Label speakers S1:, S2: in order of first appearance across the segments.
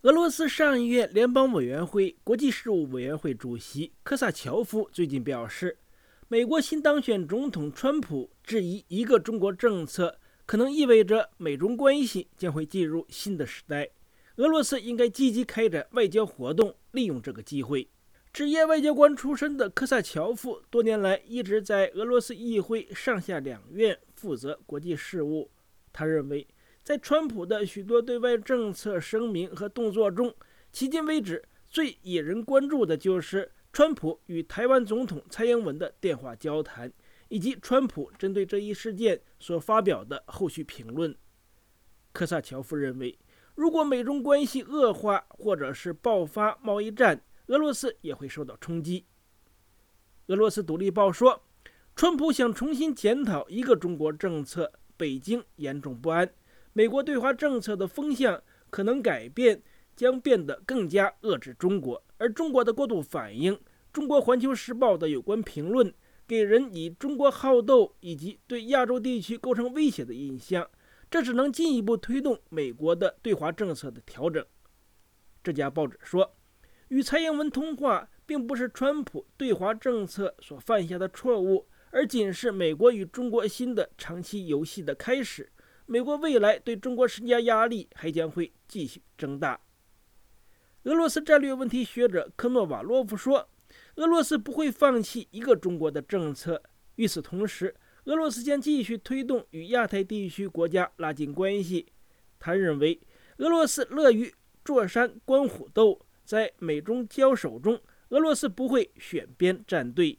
S1: 俄罗斯上议院联邦委员会国际事务委员会主席科萨乔夫最近表示，美国新当选总统川普质疑一个中国政策可能意味着美中关系将会进入新的时代，俄罗斯应该积极开展外交活动，利用这个机会。职业外交官出身的科萨乔夫多年来一直在俄罗斯议会上下两院负责国际事务。他认为，在川普的许多对外政策声明和动作中，迄今为止最引人关注的就是川普与台湾总统蔡英文的电话交谈，以及川普针对这一事件所发表的后续评论。科萨乔夫认为，如果美中关系恶化或者是爆发贸易战，俄罗斯也会受到冲击。俄罗斯独立报说，川普想重新检讨一个中国政策，北京严重不安，美国对华政策的风向可能改变，将变得更加遏制中国，而中国的过度反应，中国环球时报的有关评论给人以中国好斗以及对亚洲地区构成威胁的印象，这只能进一步推动美国的对华政策的调整。这家报纸说，与蔡英文通话并不是川普对华政策所犯下的错误，而仅是美国与中国新的长期游戏的开始。美国未来对中国施加压力还将会继续增大。俄罗斯战略问题学者科诺瓦洛夫说，俄罗斯不会放弃一个中国的政策，与此同时，俄罗斯将继续推动与亚太地区国家拉近关系。他认为，俄罗斯乐于坐山观虎斗，在美中交手中，俄罗斯不会选边站队。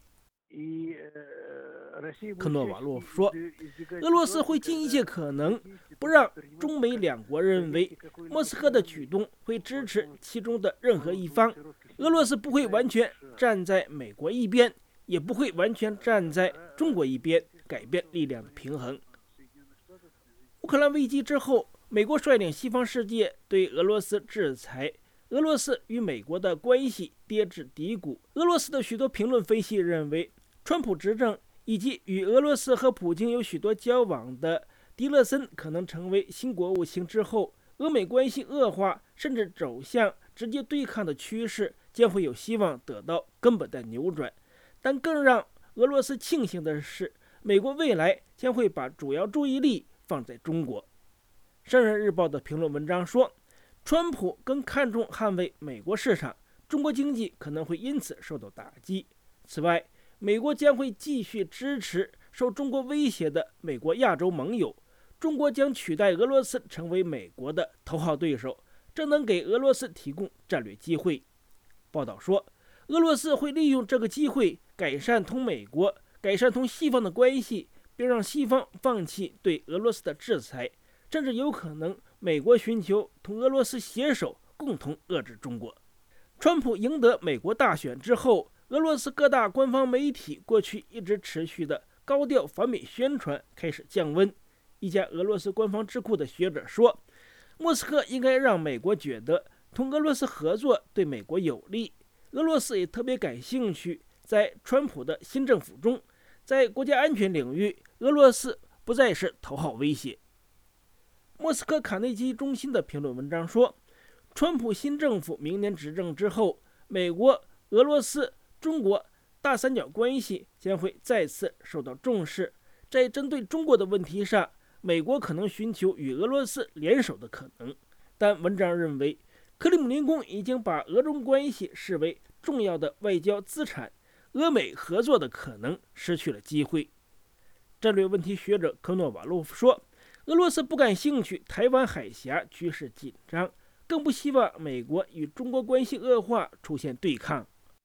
S1: 科诺瓦洛夫说，俄罗斯会尽一切可能不让中美两国认为莫斯科的举动会支持其中的任何一方。俄罗斯不会完全站在美国一边，也不会完全站在中国一边，改变力量的平衡。乌克兰危机之后，美国率领西方世界对俄罗斯制裁，俄罗斯与美国的关系跌至低谷。俄罗斯的许多评论分析认为，川普执政以及与俄罗斯和普京有许多交往的迪勒森可能成为新国务卿之后，俄美关系恶化甚至走向直接对抗的趋势将会有希望得到根本的扭转。但更让俄罗斯庆幸的是，美国未来将会把主要注意力放在中国。商人日报的评论文章说，川普更看重捍卫美国市场，中国经济可能会因此受到打击。此外，美国将会继续支持受中国威胁的美国亚洲盟友，中国将取代俄罗斯成为美国的头号对手，这能给俄罗斯提供战略机会。报道说，俄罗斯会利用这个机会改善同美国、改善同西方的关系，并让西方放弃对俄罗斯的制裁，甚至有可能美国寻求同俄罗斯携手共同遏制中国。川普赢得美国大选之后，俄罗斯各大官方媒体过去一直持续的高调反美宣传开始降温。一家俄罗斯官方智库的学者说，莫斯科应该让美国觉得同俄罗斯合作对美国有利。俄罗斯也特别感兴趣，在川普的新政府中，在国家安全领域，俄罗斯不再是头号威胁。莫斯科卡内基中心的评论文章说，川普新政府明年执政之后，美国、俄罗斯、中国大三角关系将会再次受到重视。在针对中国的问题上，美国可能寻求与俄罗斯联手的可能。但文章认为，克里姆林宫已经把俄中关系视为重要的外交资产，俄美合作的可能失去了机会。战略问题学者科诺瓦洛夫说，俄罗斯不感兴趣台湾海峡局势紧张，更不希望美国与中国关系恶化，出现对抗。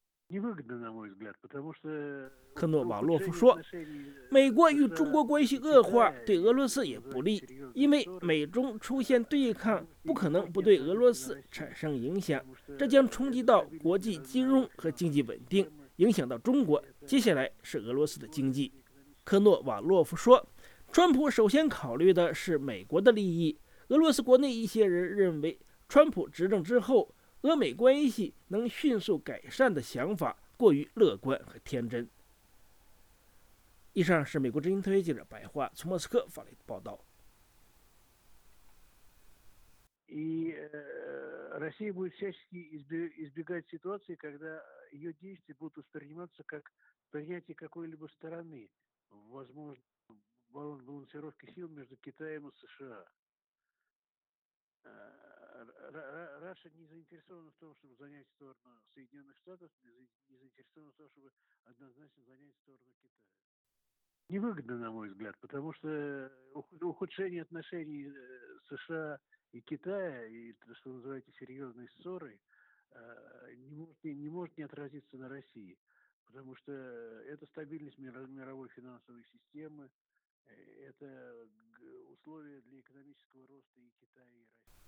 S1: 科诺瓦洛夫说，美国与中国关系恶化对俄罗斯也不利，因为美中出现对抗不可能不对俄罗斯产生影响，这将冲击到国际金融和经济稳定，影响到中国，接下来是俄罗斯的经济。科诺瓦洛夫说，川普首先考虑的是美国的利益。俄罗斯国内一些人认为，川普执政之后，俄美关系能迅速改善的想法过于乐观和天真。以上是美国之音特约记者白桦从莫斯科发来的报道。
S2: Россия будет всячески избегать ситуации, когда ее действия будут восприниматься как принятие какой-либо стороны, возможно, балансировки сил между Китаем и США. Раша не заинтересована в том, чтобы занять сторону Соединенных Штатов, не заинтересована в том, чтобы однозначно занять сторону Китая. Невыгодно, на мой взгляд, потому что ухудшение отношений США и Китая, и, что называете, серьезной ссорой, не может не отразиться на России, потому что это стабильность мировой финансовой системы, это условия для экономического роста и Китая, и России.